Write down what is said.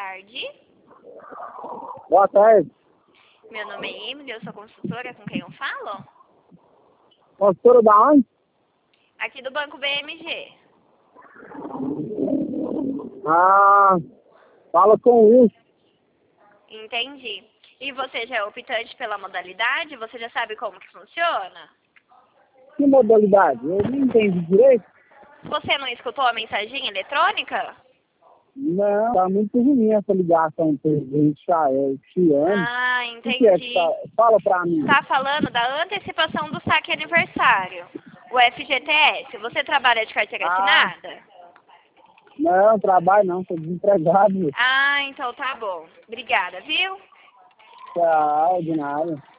tarde. Boa tarde. Meu nome é Emily, eu sou consultora, com quem eu falo? Consultora da onde? Aqui do Banco BMG. Ah, fala com o Wilson. Entendi. E você já é optante pela modalidade? Você já sabe como que funciona? Que modalidade? Eu não entendi direito. Você não escutou a mensagem eletrônica? Não, tá muito ruim essa ligação Tiane. Ah, O que é que entendi. tá? Fala pra mim. Tá falando da antecipação do saque aniversário, o FGTS. Você trabalha de carteira assinada? Não, trabalho não, tô desempregado. Ah, então tá bom. Obrigada, viu? Tchau, de nada.